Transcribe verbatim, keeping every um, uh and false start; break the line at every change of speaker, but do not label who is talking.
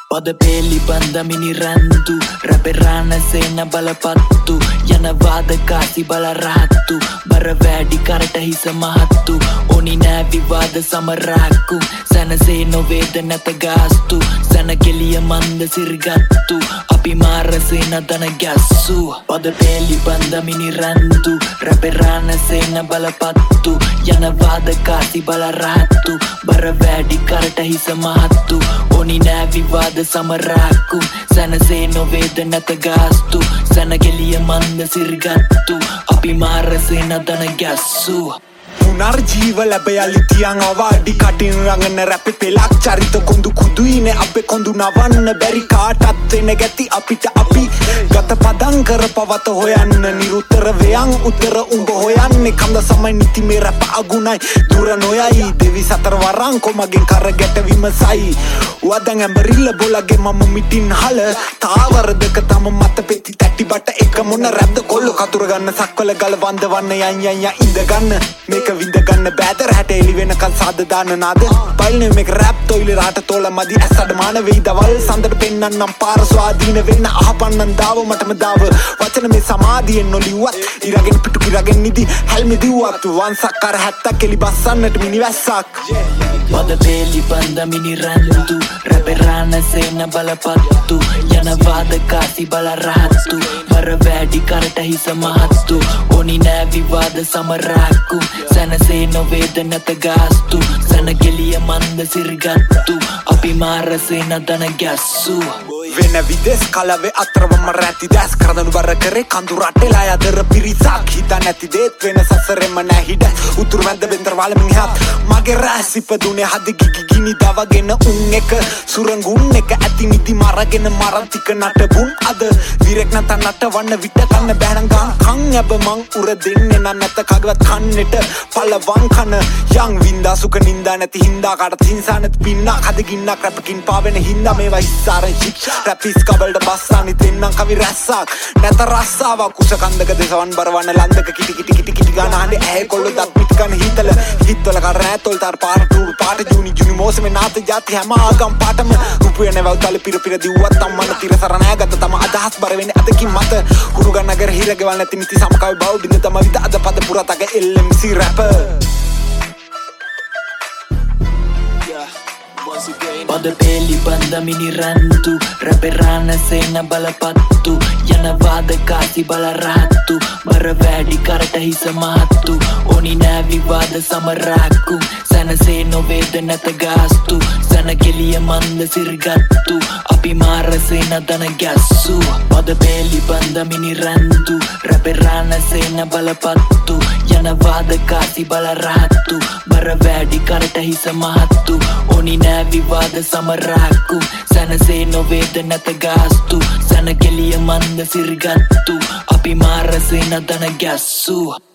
පද පෙලි බන්දමිනි රන්දු රැපෙරාන සේන බලපත්තු යන වාදකාසි බල රහත්තු බර වැඩි කරට හිස මහත්තු ඕනි නෑ විවාද සමරාක්කු සැනසේ නොවේද නැත ගාස්තු සැන කෙලිය මන්ද සිරිගත්තු අපි මාරසේ නදන ගැස්සු පද පෙලි බන්දමිනි රන්දු රැපෙරාන සේන බලපත්තු යන වාදකාසි බල රහත්තු බර වැඩි කරට හිස මහත්තු ඕනි නෑ විවාද සමරාක්කු සැනසේ නොවේද නැත ගාස්තු සැන කෙලිය මන්ද සිරිගත්තු අපි මාරසේ නදන ගැස්සු
පුනර්ජීව ලැබයලි තියන් අවාඩි කටින් රඟන රැපෙ පෙලක් චරිත කොඳු කුදුයිනේ අපේ කොඳු නවන්න බැරි කාටත් වෙන ගැති අපිට අපි ගත පදන් කර පවත හොයන්න නිරුත්තර වයන් උත්තර උඹ හොයන්නේ කඳ සමයි නිති මේ රැප අගුණයි දුර නොයයි දෙවි සතර වරන් කොමගෙන් කර ගැට විමසයි වදන් ඇඹරිල්ල බොලගේ මම මිටින් හල තාවරදක තම මත පෙති තැටි බට එක මොන රැද්ද කොල්ල කතුර ගන්න සක්වල ගල වන්දවන්න යන් යන් යන් ඉඳ ගන්න මේක විඳ ගන්න බෑදර හැට එලි වෙනකන් සාද දාන නාද පයිල්නේ මේක රැප් තොයිලි රාට තෝල මදි ඇසඩ මාන වෙයි දවල් සඳට පෙන්නන්නම් පාර ස්වාධීන වෙන්න අහපන්නන් දාව මටම දාව වචන මේ සමාධියෙන් නොලිව්වත් ඉරගෙන පිටු කිරගෙන නිදි හැල්මි දිව්වත් වන්සක් කර හැත්තක් එලි බස්සන්නට මිනිවැස්සක්
පද පෙලි බන්දමිනි රන්දු රැපෙරාන සේන බලපත්තු යන වාදකාසි බල රහත්තු බර වැඩි කරට හිස මහත්තු ඕනි නෑ විවාද සමරාක්කු සැනසේ නොවේද නැත ගාස්තු සැන කෙලිය මන්ද සිරිගත්තු අපි මාරසේ නදන ගැස්සු
වෙන විදෙස් කලවේ අතරවම රැති දැස් කරදනු බර කරේ කඳු රටෙලා යදර පිරිසක් හිතා නැති දේත් වෙන සසරෙම නෑ හිඩ උතුරු මැද බෙන්දර වල මිනිහත් මගේ රැස් ඉපදුනේ හද ගිගි ගිනි දවගෙන උන් එක සුරංගුන් එක ඇති නිදි මරගෙන මරන්තික නටබුන් අද විරෙක් නැත නටවන්න විට කන්න බෑනම් ගම් කන් යබ මං උර දෙන්නේ නැත කගවත් කන්නට පලවන් කන යං වින්දා සුක නින්දා නැති හින්දා කාටත් හිංසා නැති පින්නක් හද ගින්නක් රැපකින් පාවෙන හින්දා මේවා ඉස්සාරන් ශික්ෂා රැපිස් කබල්ට බස්සානි දෙන්නම් කවි රැස්සක් නැත රස්සාවක් කුස කන්දක දෙසවන් බරවන්න ලන්දක කිටි කිටි කිටි කිටි ගාන හඬේ ඇහැ කොල්ල දත් පිට කන හිතල හිතවල කර රැතොල් තර පාර ටූරු පාට ජූනි ජූනි මෝසමේ නාත ජාති හැම ආගම් පාටම රුපිය නැවල් තල පිර පිර දිව්වත් අම්මන තිර සරණෑ ගත තම අදහස් බර වෙන්නේ අදකින් මත හුරු ගන්නගර හිර ගෙවල් නැති නිති සමකවි බව බින්ද තම විත අද පද පුරතක එල් එම් සී රැපර්
පද පෙලි බන්දමිනි රන්දු රැපෙරාන සේන බලපත්තු යන වාදකාසි බල රහත්තු බර වැඩි කරට හිස මහත්තු ඕනි නෑ විවාද සමරාක්කු සැනසේ නොවේද නැත ගාස්තු සැන කෙලිය මන්ද සිරිගත්තු අපි මාරසේ නදන ගැස්සු පද පෙලි බන්දමිනි රන්දු රැපෙරාන සේන බලපත්තු යන වාදකාසි බල රහත්තු බර වැඩි කරට හිස මහත්තු ඕනි නෑ විවාද සමරාක්කු සැනසේ නොවේද නැත ගාස්තු සැන කෙලිය මන්ද සිරිගත්තු අපි මාරසේ නදන ගැස්සු